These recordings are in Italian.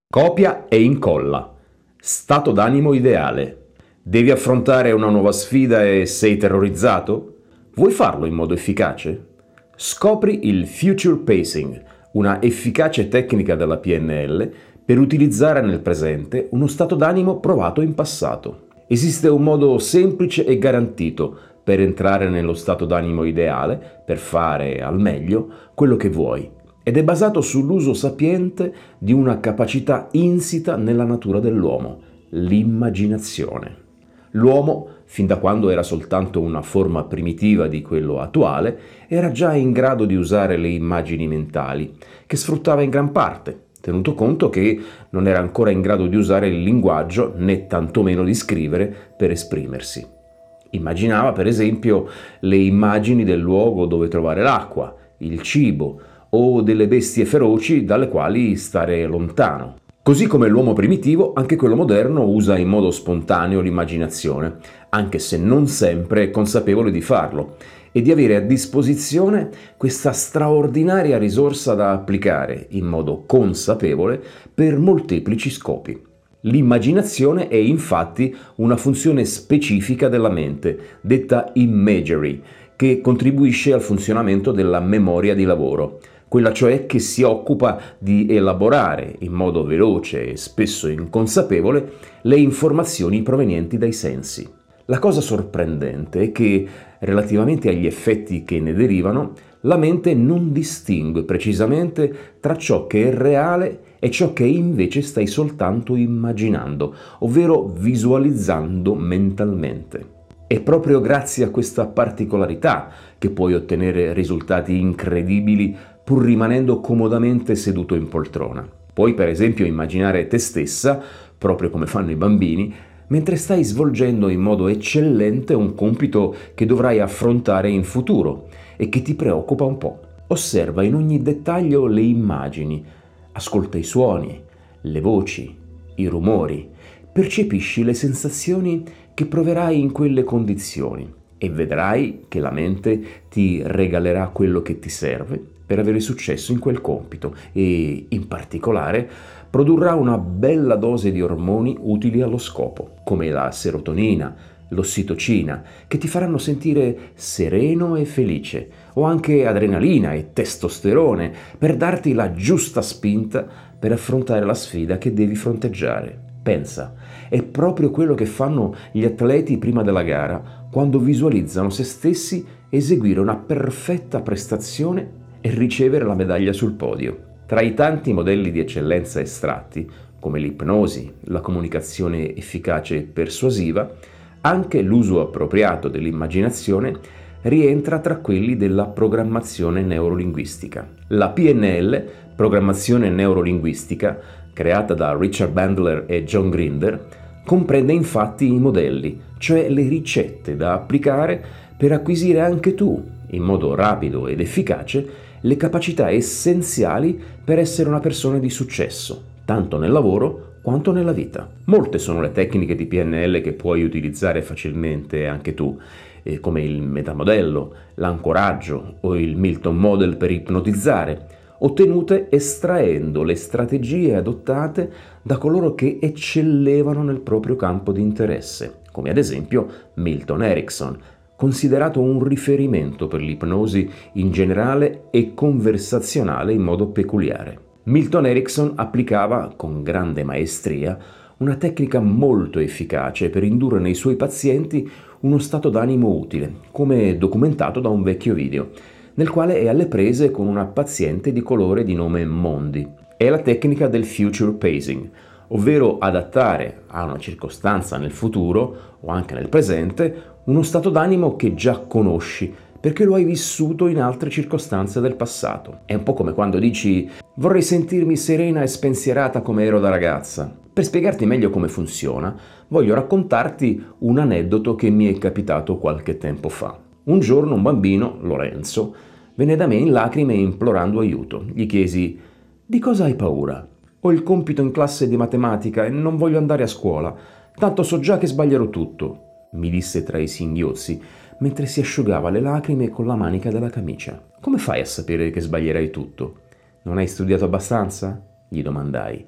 Copia e incolla. Stato d'animo ideale. Devi affrontare una nuova sfida e sei terrorizzato? Vuoi farlo in modo efficace? Scopri il Future Pacing, una efficace tecnica della PNL per utilizzare nel presente uno stato d'animo provato in passato. Esiste un modo semplice e garantito per entrare nello stato d'animo ideale, per fare al meglio quello che vuoi. Ed è basato sull'uso sapiente di una capacità insita nella natura dell'uomo, l'immaginazione. L'uomo, fin da quando era soltanto una forma primitiva di quello attuale, era già in grado di usare le immagini mentali, che sfruttava in gran parte, tenuto conto che non era ancora in grado di usare il linguaggio, né tantomeno di scrivere, per esprimersi. Immaginava, per esempio, le immagini del luogo dove trovare l'acqua, il cibo, o delle bestie feroci dalle quali stare lontano. Così come l'uomo primitivo, anche quello moderno usa in modo spontaneo l'immaginazione, anche se non sempre è consapevole di farlo, e di avere a disposizione questa straordinaria risorsa da applicare in modo consapevole per molteplici scopi. L'immaginazione è infatti una funzione specifica della mente, detta imagery, che contribuisce al funzionamento della memoria di lavoro, quella cioè che si occupa di elaborare in modo veloce e spesso inconsapevole le informazioni provenienti dai sensi. La cosa sorprendente è che, relativamente agli effetti che ne derivano, la mente non distingue precisamente tra ciò che è reale e ciò che invece stai soltanto immaginando, ovvero visualizzando mentalmente. È proprio grazie a questa particolarità che puoi ottenere risultati incredibili pur rimanendo comodamente seduto in poltrona. Puoi per esempio immaginare te stessa, proprio come fanno i bambini, mentre stai svolgendo in modo eccellente un compito che dovrai affrontare in futuro e che ti preoccupa un po'. Osserva in ogni dettaglio le immagini, ascolta i suoni, le voci, i rumori, percepisci le sensazioni che proverai in quelle condizioni e vedrai che la mente ti regalerà quello che ti serve per avere successo in quel compito e, in particolare, produrrà una bella dose di ormoni utili allo scopo, come la serotonina, l'ossitocina, che ti faranno sentire sereno e felice, o anche adrenalina e testosterone, per darti la giusta spinta per affrontare la sfida che devi fronteggiare. Pensa, è proprio quello che fanno gli atleti prima della gara, quando visualizzano se stessi eseguire una perfetta prestazione e ricevere la medaglia sul podio. Tra i tanti modelli di eccellenza estratti, come l'ipnosi, la comunicazione efficace e persuasiva, anche l'uso appropriato dell'immaginazione rientra tra quelli della programmazione neurolinguistica. La PNL, programmazione neurolinguistica, creata da Richard Bandler e John Grinder, comprende infatti i modelli, cioè le ricette da applicare per acquisire anche tu, in modo rapido ed efficace, le capacità essenziali per essere una persona di successo, tanto nel lavoro quanto nella vita. Molte sono le tecniche di PNL che puoi utilizzare facilmente anche tu, come il metamodello, l'ancoraggio o il Milton Model per ipnotizzare, ottenute estraendo le strategie adottate da coloro che eccellevano nel proprio campo di interesse, come ad esempio Milton Erickson, considerato un riferimento per l'ipnosi in generale e conversazionale in modo peculiare. Milton Erickson applicava con grande maestria una tecnica molto efficace per indurre nei suoi pazienti uno stato d'animo utile, come documentato da un vecchio video, nel quale è alle prese con una paziente di colore di nome Mondi. È la tecnica del future pacing, ovvero adattare a una circostanza nel futuro o anche nel presente uno stato d'animo che già conosci, perché lo hai vissuto in altre circostanze del passato. È un po' come quando dici «vorrei sentirmi serena e spensierata come ero da ragazza». Per spiegarti meglio come funziona, voglio raccontarti un aneddoto che mi è capitato qualche tempo fa. Un giorno un bambino, Lorenzo, venne da me in lacrime implorando aiuto. Gli chiesi «Di cosa hai paura? Ho il compito in classe di matematica e non voglio andare a scuola, tanto so già che sbaglierò tutto», mi disse tra i singhiozzi, mentre si asciugava le lacrime con la manica della camicia. «Come fai a sapere che sbaglierai tutto? Non hai studiato abbastanza?» gli domandai.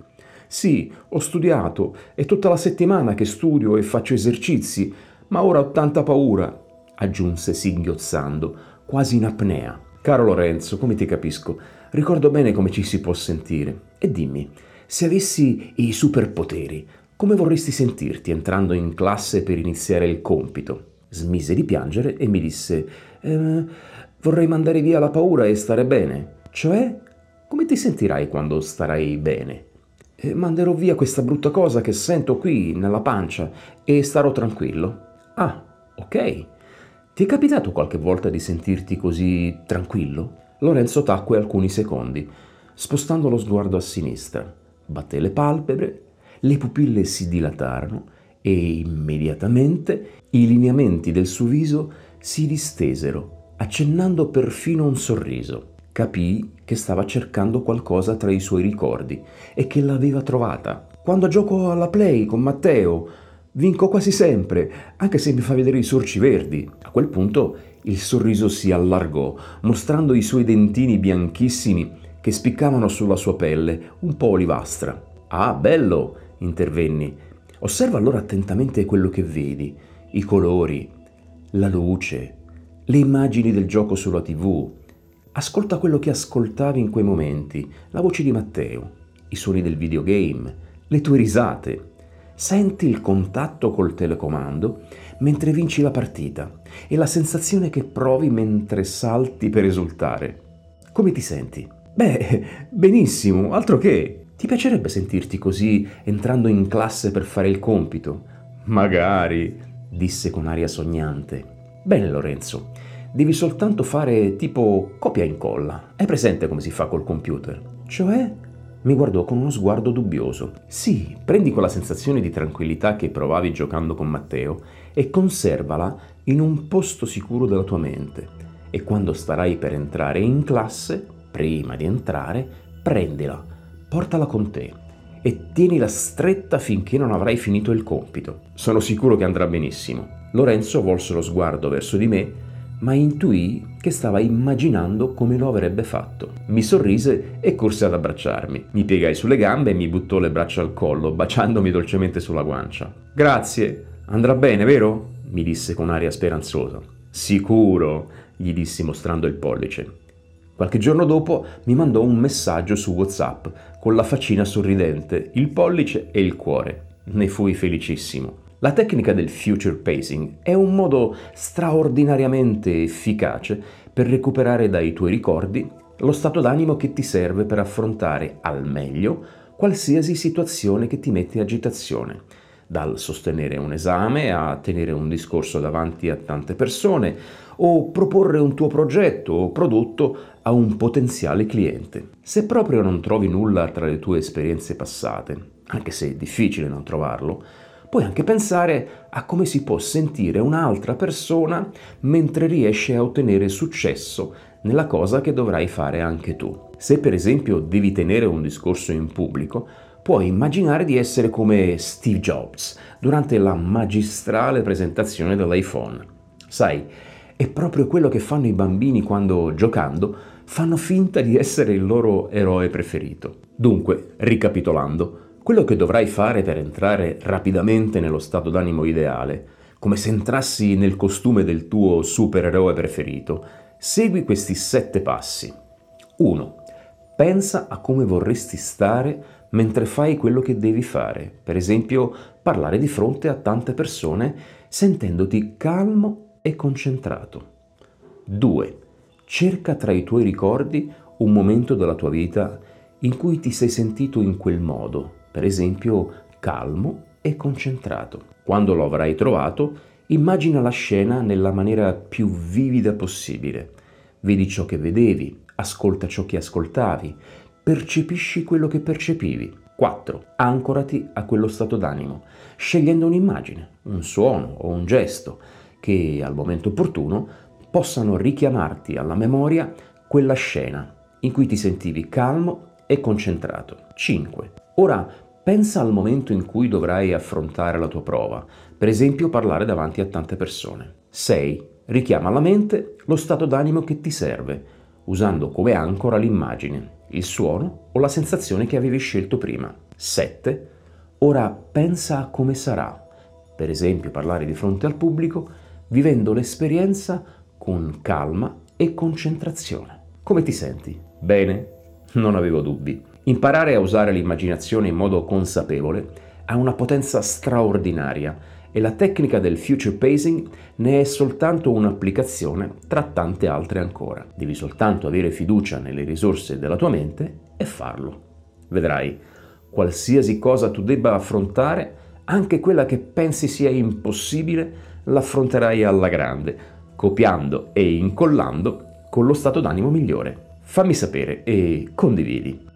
Sì, ho studiato, è tutta la settimana che studio e faccio esercizi, ma ora ho tanta paura, aggiunse singhiozzando, quasi in apnea. Caro Lorenzo, come ti capisco, ricordo bene come ci si può sentire. E dimmi, se avessi i superpoteri, come vorresti sentirti entrando in classe per iniziare il compito? Smise di piangere e mi disse, vorrei mandare via la paura e stare bene. Cioè, come ti sentirai quando starai bene? Manderò via questa brutta cosa che sento qui nella pancia e starò tranquillo. Ah, ok. Ti è capitato qualche volta di sentirti così tranquillo? Lorenzo tacque alcuni secondi, spostando lo sguardo a sinistra. Batté le palpebre, le pupille si dilatarono e immediatamente i lineamenti del suo viso si distesero, accennando perfino un sorriso. Capii che stava cercando qualcosa tra i suoi ricordi e che l'aveva trovata. Quando gioco alla Play con Matteo, vinco quasi sempre, anche se mi fa vedere i sorci verdi. A quel punto il sorriso si allargò, mostrando i suoi dentini bianchissimi che spiccavano sulla sua pelle, un po' olivastra. Ah, bello, intervenni. Osserva allora attentamente quello che vedi, i colori, la luce, le immagini del gioco sulla TV. Ascolta quello che ascoltavi in quei momenti, la voce di Matteo, i suoni del videogame, le tue risate. Senti il contatto col telecomando mentre vinci la partita e la sensazione che provi mentre salti per esultare. Come ti senti? Beh, benissimo, altro che. Ti piacerebbe sentirti così entrando in classe per fare il compito? Magari, disse con aria sognante. Bene, Lorenzo, devi soltanto fare tipo copia e incolla. Hai presente come si fa col computer? Cioè? Mi guardò con uno sguardo dubbioso. Sì, prendi quella sensazione di tranquillità che provavi giocando con Matteo e conservala in un posto sicuro della tua mente. E quando starai per entrare in classe, prima di entrare, prendila, portala con te e tienila stretta finché non avrai finito il compito. Sono sicuro che andrà benissimo. Lorenzo volse lo sguardo verso di me, ma intuì che stava immaginando come lo avrebbe fatto. Mi sorrise e corse ad abbracciarmi. Mi piegai sulle gambe e mi buttò le braccia al collo, baciandomi dolcemente sulla guancia. Grazie, andrà bene, vero? Mi disse con aria speranzosa. Sicuro, gli dissi mostrando il pollice. Qualche giorno dopo mi mandò un messaggio su WhatsApp con la faccina sorridente, il pollice e il cuore. Ne fui felicissimo. La tecnica del future pacing è un modo straordinariamente efficace per recuperare dai tuoi ricordi lo stato d'animo che ti serve per affrontare al meglio qualsiasi situazione che ti mette agitazione, dal sostenere un esame a tenere un discorso davanti a tante persone o proporre un tuo progetto o prodotto a un potenziale cliente. Se proprio non trovi nulla tra le tue esperienze passate, anche se è difficile non trovarlo, puoi anche pensare a come si può sentire un'altra persona mentre riesce a ottenere successo nella cosa che dovrai fare anche tu. Se per esempio devi tenere un discorso in pubblico, puoi immaginare di essere come Steve Jobs durante la magistrale presentazione dell'iPhone. Sai, è proprio quello che fanno i bambini quando, giocando, fanno finta di essere il loro eroe preferito. Dunque, ricapitolando, quello che dovrai fare per entrare rapidamente nello stato d'animo ideale, come se entrassi nel costume del tuo supereroe preferito, segui questi 7 passi. 1. Pensa a come vorresti stare mentre fai quello che devi fare, per esempio parlare di fronte a tante persone sentendoti calmo e concentrato. 2. Cerca tra i tuoi ricordi un momento della tua vita in cui ti sei sentito in quel modo, per esempio calmo e concentrato. Quando lo avrai trovato, immagina la scena nella maniera più vivida possibile. Vedi ciò che vedevi, ascolta ciò che ascoltavi, percepisci quello che percepivi. 4. Ancorati a quello stato d'animo, scegliendo un'immagine, un suono o un gesto che al momento opportuno possano richiamarti alla memoria quella scena in cui ti sentivi calmo e concentrato. 5. Ora pensa al momento in cui dovrai affrontare la tua prova, per esempio parlare davanti a tante persone. 6. Richiama alla mente lo stato d'animo che ti serve, usando come ancora l'immagine. il suono o la sensazione che avevi scelto prima. 7. Ora pensa a come sarà. Per esempio, parlare di fronte al pubblico, vivendo l'esperienza con calma e concentrazione. Come ti senti? Bene? Non avevo dubbi. Imparare a usare l'immaginazione in modo consapevole ha una potenza straordinaria e la tecnica del future pacing ne è soltanto un'applicazione tra tante altre ancora. Devi soltanto avere fiducia nelle risorse della tua mente e farlo. Vedrai, qualsiasi cosa tu debba affrontare, anche quella che pensi sia impossibile, l'affronterai alla grande, copiando e incollando con lo stato d'animo migliore. Fammi sapere e condividi.